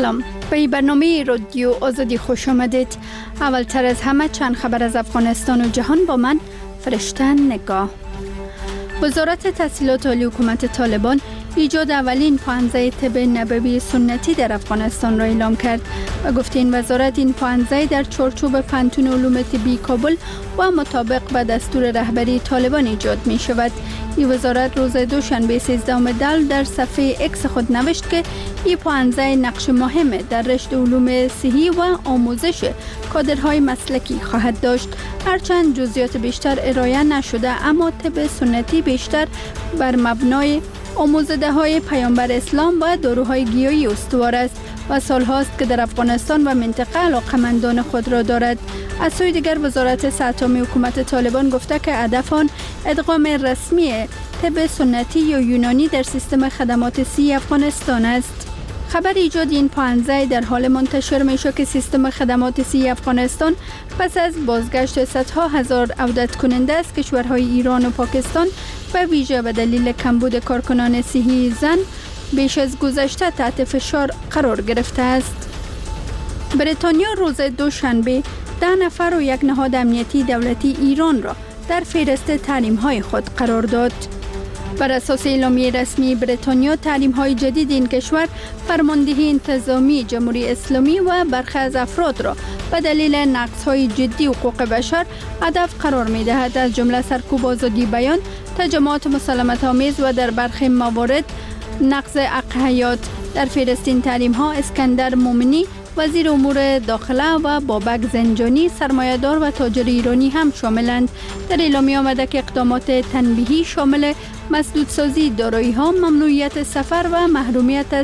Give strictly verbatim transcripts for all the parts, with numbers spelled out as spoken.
سلام، به برنامه رادیو آزادی خوش آمدید. اولتر از همه چند خبر از افغانستان و جهان با من فرشته نگاه. وزارت تحصیلات عالی حکومت طالبان ایجاد اولین پوهنځی طب نبوی سنتی در افغانستان را اعلام کرد و گفت این وزارت این پوهنځی در چارچوب پانتون علوم طبی کابل و مطابق به دستور رهبری طالبان ایجاد می شود. این وزارت روز دوشنبه سیزدهم دی در صفحه اکس خود نوشت که این پوهنځی نقش مهم در رشد علوم صحی و آموزش کادرهای مسلکی خواهد داشت. هرچند جزئیات بیشتر ارائه نشده، اما طب سنتی بیشتر بر مبنای آموزده های پیامبر اسلام و داروهای گیاهی استوار است و سال هاست که در افغانستان و منطقه علاقمندان خود را دارد. از سوی دیگر وزارت صحت عامه حکومت طالبان گفته که هدف آن ادغام رسمی طب سنتی یا یونانی در سیستم خدمات صحی افغانستان است. خبر ایجاد این پوهنځی در حال منتشر می شود که سیستم خدمات صحی افغانستان پس از بازگشت صدها هزار عودت کننده از کشورهای ایران و پاکستان به ویژه به دلیل کمبود کارکنان صحی زن بیش از گذشته تحت فشار قرار گرفته است. بریتانیا روز دوشنبه ده نفر و یک نهاد امنیتی دولتی ایران را در فهرست تحریم‌های خود قرار داد. بر اساس اعلامیه رسمی بریتانیا، تحریم‌های جدید این کشور فرماندهی انتظامی جمهوری اسلامی و برخی از افراد را به دلیل نقض‌های جدی حقوق بشر هدف قرار می‌دهد، از جمله سرکوب آزادی بیان، تجمعات مسالمت‌آمیز و در برخی موارد نقض حق حیات. در فهرست این تحریم‌ها اسکندر مومنی وزیر امور داخله و بابک زنجانی سرمایه‌دار و تاجر ایرانی هم شاملند. در اعلامیه آمده که اقدامات تنبیهی شامل مسدودسازی دارایی‌ها، ممنوعیت سفر و محرومیت از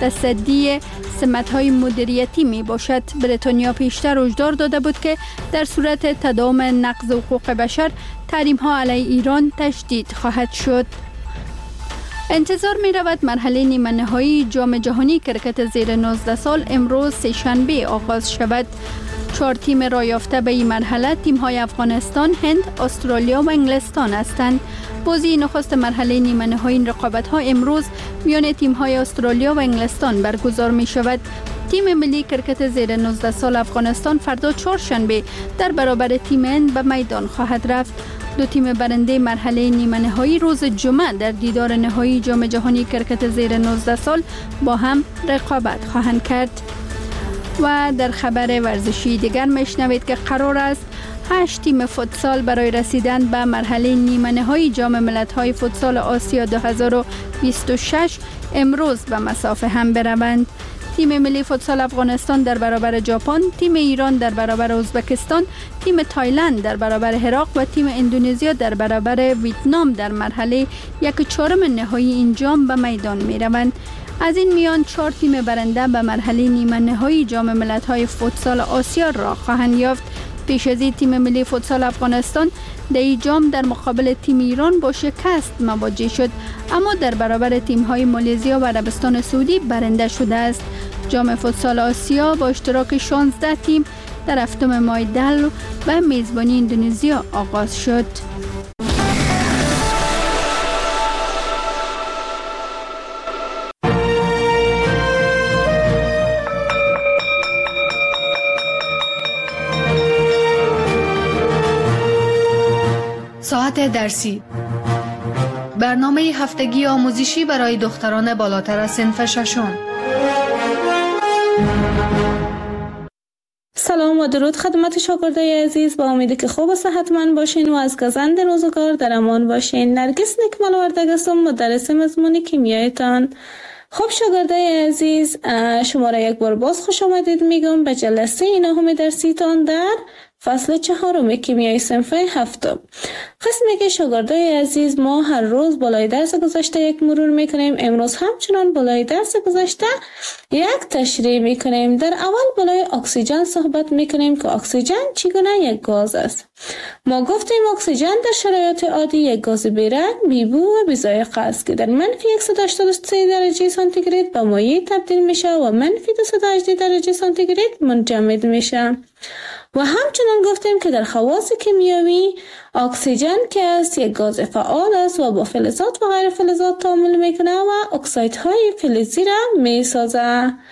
تصدی سمت‌های مدیریتی می باشد. بریتانیا پیشتر هشدار داده بود که در صورت تداوم نقض حقوق بشر تحریم‌ها علیه ایران تشدید خواهد شد. انتظار می رود مرحله نیمه نهایی جام جهانی کرکت زیر نوزده سال امروز سه شنبه آغاز شود. چهار تیم را یافته به این مرحله تیم های افغانستان، هند، استرالیا و انگلستان هستند. بازی نخست مرحله نیمه نهایی این رقابت ها امروز میان تیم های استرالیا و انگلستان برگزار می شود. تیم ملی کرکت زیر نوزده سال افغانستان فردا چهارشنبه در برابر تیم هند به میدان خواهد رفت. دو تیم برنده مرحله نیمه نهایی روز جمعه در دیدار نهایی جام جهانی کرکت زیر نوزده سال با هم رقابت خواهند کرد. و در خبر ورزشی دیگر میشنوید که قرار است هشت تیم فوتسال برای رسیدن به مرحله نیمه نهایی جام ملت‌های فوتسال آسیا دو هزار و بیست و شش امروز به مسافه هم بروند. تیم ملی فوتسال افغانستان در برابر ژاپن، تیم ایران در برابر ازبکستان، تیم تایلند در برابر عراق و تیم اندونزیا در برابر ویتنام در مرحله یک چهارم نهایی این جام به میدان می روند. از این میان چهار تیم برنده به مرحله نیمه نهایی جام ملت‌های فوتسال آسیا را خواهند یافت. پیش از این تیم ملی فوتسال افغانستان در این جام در مقابل تیم ایران با شکست مواجه شد، اما در برابر تیم‌های مالزیا و عربستان سعودی برنده شده است. جام فوتسال آسیا با اشتراک شانزده تیم در هفتم ماه دی به میزبانی اندونزیا آغاز شد. ساعت درسی، برنامه هفتگی آموزشی برای دختران بالاتر از صنف ششم. سلام و درود خدمت شاگردای عزیز، با امیدی که خوب و صحتمند باشین و از گزند روزگار در امان باشین. نرگس نکمل وردگ هستم، مدرس مضمون کیمیایتان. خب شاگردای عزیز، شما را یک بار باز خوش آمدید میگم به جلسه نهم درسیتان در فصل چهارم کیمیای صنف هفتم. قسمی که شاگردای عزیز ما هر روز بالای درس گذشته یک مرور میکنیم، امروز همچنان بالای درس گذشته یک تشریح میکنیم. در اول بالای اکسیژن صحبت میکنیم که اکسیژن چگونه یک گاز است. ما گفتیم اکسیژن در شرایط عادی یک گاز بیرنگ، بیبو و بی‌ذائقه است که در منفی صد و هشتاد و سه درجه سانتیگراد به مایع تبدیل میشه و منفی دویست و هجده درجه سانتیگراد منجمد میشه. و همچنان گفتیم که در خواص کیمیایی اکسیژن که است یک گاز فعال است و با فلزات و غیر فلزات تعامل میکنه و اکسایدهای فلزی را میسازه.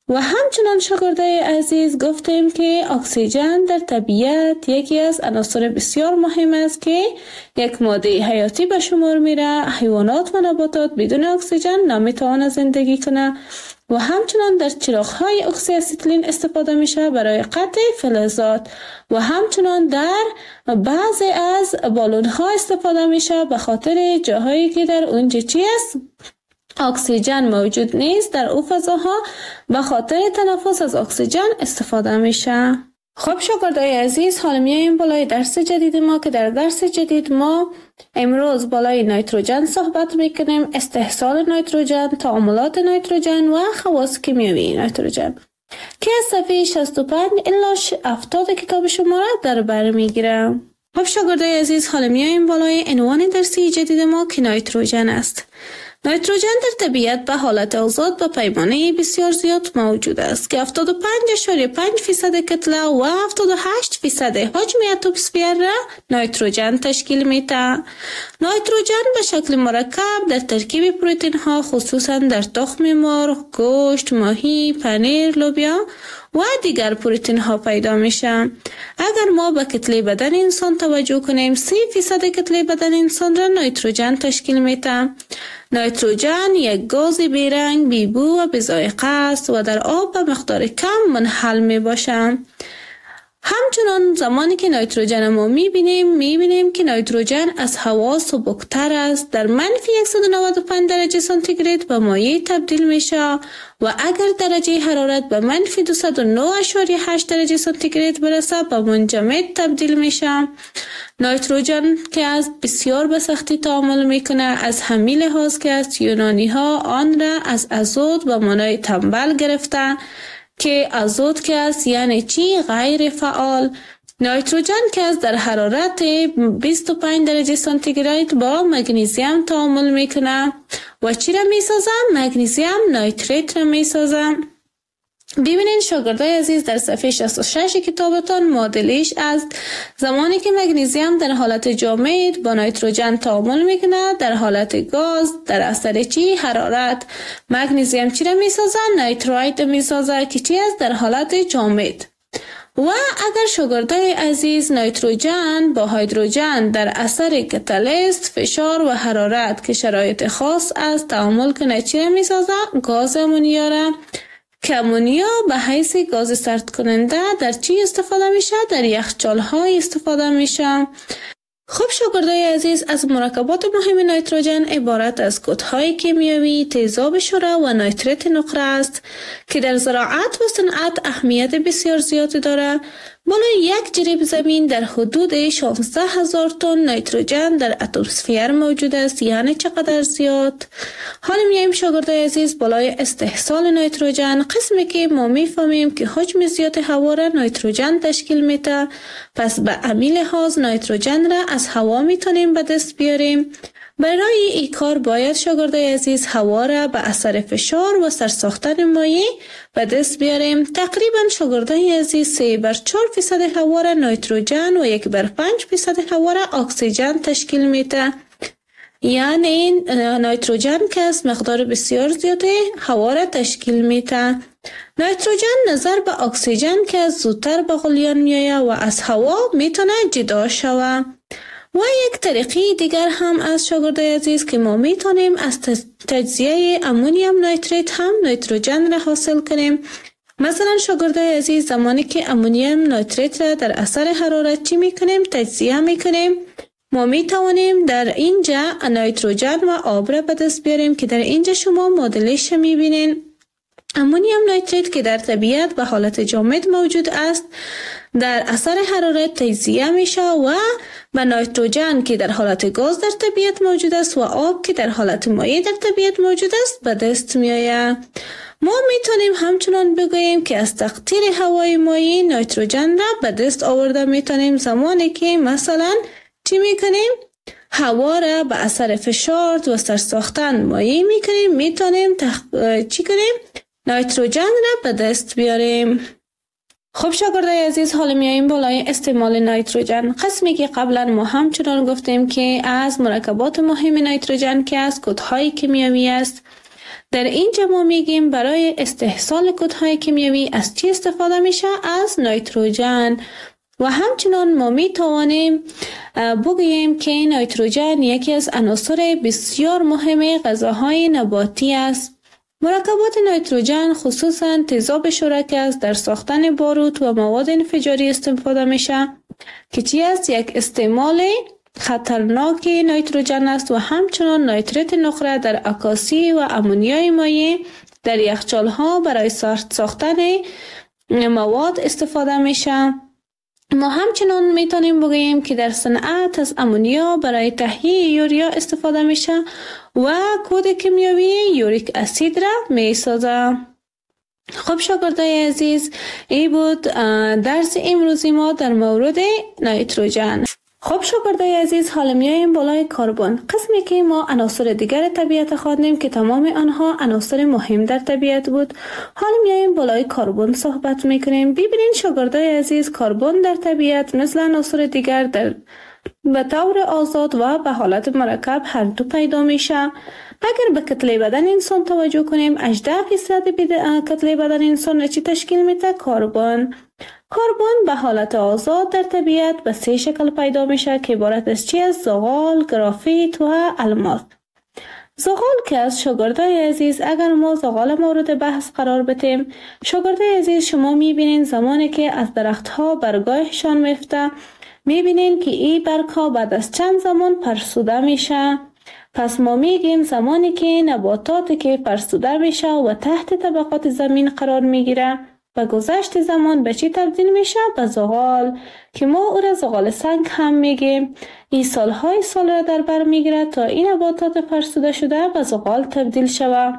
و همچنان شاگردای عزیز گفتیم که اکسیژن در طبیعت یکی از عناصر بسیار مهم است که یک ماده حیاتی به شمار میره. حیوانات و نباتات بدون اکسیژن نمیتوانند زندگی کنه و همچنان در چراغ‌های اکسی استیلین استفاده میشه برای قطع فلزات و همچنان در بعضی از بالون‌ها استفاده میشه به خاطر جاهایی که در اونجا چی است؟ اکسیژن موجود نیست. در او فضاها به خاطر تنفس از اکسیژن استفاده میشه. خب شاگردای عزیز، حالا میایم بالای درس جدید ما که در درس جدید ما امروز بالای نیتروژن صحبت میکنیم، استحصال نیتروژن، تعاملات نیتروژن و خواص کیمیایی نیتروژن که از صفحه شصت و پنج الی هفتاد کتاب شما را در بر میگیرم. خب شاگردای عزیز، حالا میایم بالای عنوان درسی جدید ما که نیتروژن است. نیتروژن در طبیعت به حالت آزاد به پیمانه بسیار زیاد موجود است که هفتاد و پنج اشاریه پنج فیصد کتله و هفتاد و هشت فیصد حجم اتمسفر را نیتروژن تشکیل میده. نیتروژن به شکل مرکب در ترکیب پروتئین ها خصوصا در تخم مرغ، گوشت، ماهی، پنیر، لوبیا و دیگر پروتئین ها پیدا میشه. اگر ما به کتله بدن انسان توجه کنیم، سی فیصد کتله بدن انسان را نیتروژن تشکیل میده. نیتروژن یک گاز بیرنگ، بیبو و بی‌ذائقه است و در آب به مقدار کم منحل می باشد. همچنان زمانی که نیتروژن ما میبینیم میبینیم که نیتروژن از هوا سبکتر است، در منفی صد و نود و پنج درجه سانتیگراد به مایع تبدیل میشه و اگر درجه حرارت به منفی دویست و نه اشاریه هشت درجه سانتیگراد برسه به منجمد تبدیل میشه. نیتروژن که از بسیار به سختی تعامل میکنه، از همین لحاظ که از یونانی ها آن را از ازود به معنای تنبل گرفتن که ازود که است یعنی چی؟ غیر فعال. نیتروژن که از در حرارت بیست و پنج درجه سانتیگراد با مگنیزیم تعامل میکنه و چی را میسازه؟ مگنیزیم نیتریت را میسازه. ببینید شاگردای عزیز، در صفحه شصت و شش کتابتان معادلش است. زمانی که مگنیزیم در حالت جامد با نیتروژن تعامل میکنه در حالت گاز در اثر چی؟ حرارت. مگنیزیم چی را میسازه؟ نیترایت میسازه که چی است؟ در حالت جامد. و اگر شاگردای عزیز نیتروژن با هیدروژن در اثر کاتالیست، فشار و حرارت که شرایط خاص است تعامل کنه چی را میسازه؟ گاز امونیا را که امونیا به حیث گاز سرد کننده در چی استفاده میشه؟ در یخچال های استفاده میشه. خب شاگردای عزیز، از مرکبات مهم نیتروژن عبارت از کودهای کیمیایی، تیزاب شره و نیتریت نقره است که در زراعت و صنعت اهمیت بسیار زیادی داره. بالای یک جریب زمین در حدود شانزده هزار تن نیتروژن در اتمسفر موجود است. یعنی چقدر زیاد؟ حالا میایم شاگردای عزیز بالای استحصال نیتروژن، قسمی که ما میفهمیم که حجم زیاد هوا را نیتروژن تشکیل میده. پس به همین لحاظ نیتروژن را از هوا میتونیم به دست بیاریم. برای این کار باید شاگردای عزیز هوا را به اثر فشار و سرساختن مایع به دست بیاریم. تقریبا شاگردای عزیز سه بر چهار فیصد هوا را نیتروژن و یک بر پنج فیصد هوا را اکسیژن تشکیل میده. یعنی نیتروژن که از مقدار بسیار زیاده هوا را تشکیل میده. نیتروژن نظر به اکسیژن که از زودتر به غلیان میآید و از هوا میتونه جدا شود. و یک طریقه دیگر هم از شاگردای عزیز که ما میتونیم از تجزیه امونیم نیتریت هم نیتروژن را حاصل کنیم. مثلا شاگردای عزیز، زمانی که امونیم نیتریت را در اثر حرارت چی میکنیم؟ تجزیه میکنیم. ما میتوانیم در اینجا نیتروژن و آب را به دست بیاریم که در اینجا شما معادلش میبینین. امونیم نیتریت که در طبیعت به حالت جامد موجود است در اثر حرارت تجزیه میشه و به نیتروژن که در حالت گاز در طبیعت موجود است و آب که در حالت مایع در طبیعت موجود است به دست میآید. ما میتونیم همچنان بگوییم که از تقطیر هوای مایع نیتروژن را به دست آورده میتونیم زمانی که مثلا چی میکنیم؟ هوا را به اثر فشار و سرساختن مایع میکنیم، میتونیم تخ... چی کنیم؟ نیتروژن را به دست بیاریم. خب شاگردای عزیز، حالا میاییم بالای استعمال نیتروژن، قسمی که قبلا ما همچنان گفتیم که از مرکبات مهم نیتروژن که از کودهای کیمیایی است. در اینجا ما میگیم برای استحصال کودهای کیمیایی از چی استفاده میشه؟ از نیتروژن. و همچنان ما می توانیم بگوییم که نیتروژن یکی از عناصر بسیار مهم غذاهای نباتی است. مرکبات نیتروژن خصوصا تیزاب شرک است در ساختن باروت و مواد انفجاری استفاده میشه که چی است؟ یک استعمال خطرناک نیتروژن است و همچنان نیتریت نقره در عکاسی و امونیای مایع در یخچال ها برای ساختن مواد استفاده میشه. ما همچنان میتونیم بگوییم که در صنعت از امونیا برای تهیه یوریا استفاده میشه و کود کیمیایی یوریک اسید را میسازه. خب شاگردای عزیز، این بود درس امروزی ما در مورد نیتروژن. خب شاگردای عزیز، حالا میایم بالای کربن، قسمی که ما عناصر دیگر طبیعت خواندیم که تمام آنها عناصر مهم در طبیعت بود. حالا میایم بالای کربن صحبت میکنیم. ببینین شاگردای عزیز، کربن در طبیعت مثل عناصر دیگر در به طور آزاد و به حالت مرکب هر دو پیدا میشه. اگر به کتله بدن انسان توجه کنیم، هجده فیصد کتله بدن انسان را چی تشکیل میده؟ کربن. کربن به حالت آزاد در طبیعت به سه شکل پیدا میشه که عبارت از چی است؟ زغال، گرافیت و الماس. زغال که از شاگردای عزیز، اگر ما زغال مورد بحث قرار بدیم، شاگردای عزیز شما میبینین زمانی که از درخت ها برگایشان میفته، میبینین که این برگ ها بعد از چند زمان فرسوده میشه. پس ما میگیم زمانی که نباتاتی که فرسوده میشه و تحت طبقات زمین قرار میگیره، و گذشت زمان به چی تبدیل میشه؟ به زغال، که ما او را زغال سنگ هم میگیم. این سالهای سال را در بر میگیره تا این نباتات فرسوده شده به زغال تبدیل شود.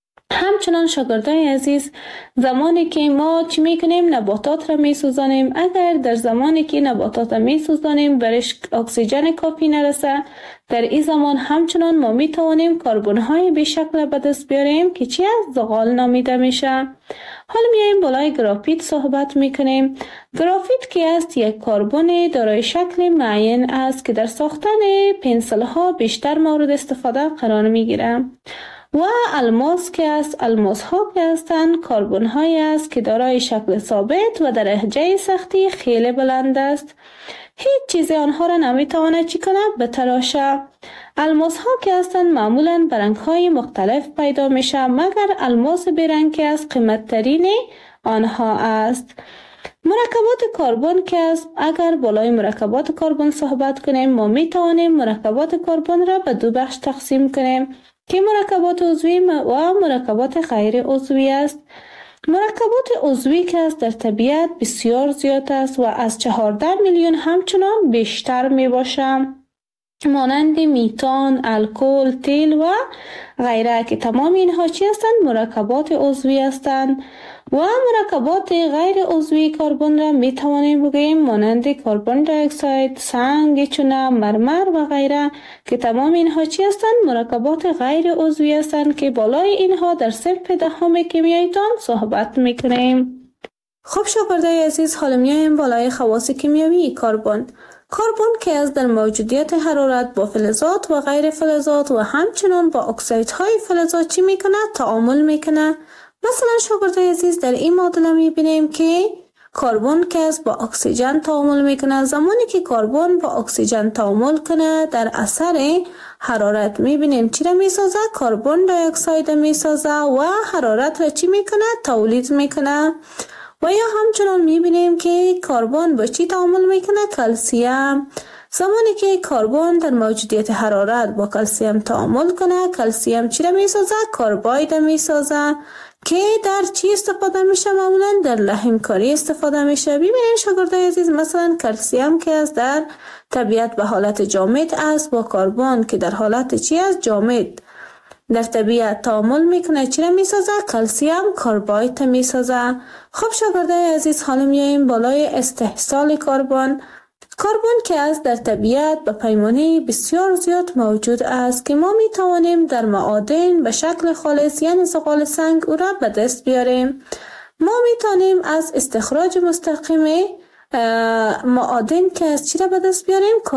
همچنان شاگردای عزیز، زمانی که ما چی میکنیم؟ نباتات را میسوزانیم. اگر در زمانی که نباتات را میسوزانیم برش اکسیژن کافی نرسه، در این زمان همچنان ما میتوانیم کربن های به شکل به دست بیاریم که چی از زغال نامیده میشه. حالا میایم بالای گرافیت صحبت میکنیم. گرافیت که است یک کربن دارای شکل معین است که در ساختن پنسل ها بیشتر مورد استفاده قرار میگیره. و الماس که است، الماس ها که هستند کربن های است که دارای شکل ثابت و درجه سختی خیلی بلند است. هیچ چیز آنها را نمیتواند چی کنه؟ بتراشه. الماس ها که هستند معمولا برنگ های مختلف پیدا میشه، مگر الماس برنگ که است قیمت ترین آنها است. مرکبات کربن که است، اگر بالای مرکبات کربن صحبت کنیم، ما میتوانیم مرکبات کربن را به دو بخش تقسیم کنیم که مرکبات عضوی و مرکبات غیر عضوی است. مرکبات عضوی که است در طبیعت بسیار زیاد است و از چهارده میلیون همچنان بیشتر می باشد، مانند میتان، الکل، تیل و غیره که تمام اینها چی هستند؟ مرکبات عضوی هستند. و مرکبات غیر عضوی کربن را می توانیم بگوییم مانند کربن دی اکساید، سنگ، چونه، مرمر و غیره که تمام اینها چی هستند؟ مرکبات غیر عضوی هستند که بالای اینها در صنف دهم کیمیاییتان صحبت می کنیم. خب شاگردای عزیز، حالا میایم بالای خواص کیمیایی کربن. کربن که از در موجودیت حرارت با فلزات و غیر فلزات و همچنان با اکسایدهای فلزات چی میکنه؟ تعامل میکنه. مثلا شاگردای عزیز، در این معادله میبینیم که کربن که از با اکسیژن تعامل میکنه. زمانی که کربن با اکسیژن تعامل کنه، در اثر حرارت میبینیم چی را میسازه؟ کربن دی اکساید میسازه و حرارت را چی میکنه؟ تولید میکنه. و یا همچنان میبینیم که کربن با چی تعامل میکنه؟ کلسیم. زمانی که کربن در موجودیت حرارت با کلسیم تعامل کنه، کلسیم چی را میسازه؟ کرباید میسازه که در چی استفاده میشه؟ معمولا در لحمکاری استفاده میشه. ببینید شاگردای عزیز، مثلا کلسیم که از در طبیعت به حالت جامد است با کربن که در حالت چی است؟ جامد در طبیعت تعامل میکنه، چی را میسازه؟ کلسیم کرباید میسازه. خب شاگردای عزیز، حالا میاییم بالای استحصال کربن. کربن که است در طبیعت به پیمانه بسیار زیاد موجود است که ما می توانیم در معادن به شکل خالص یعنی زغال سنگ او را به دست بیاریم. ما می توانیم از استخراج مستقیم معادن که از چی را به دست بیاریم؟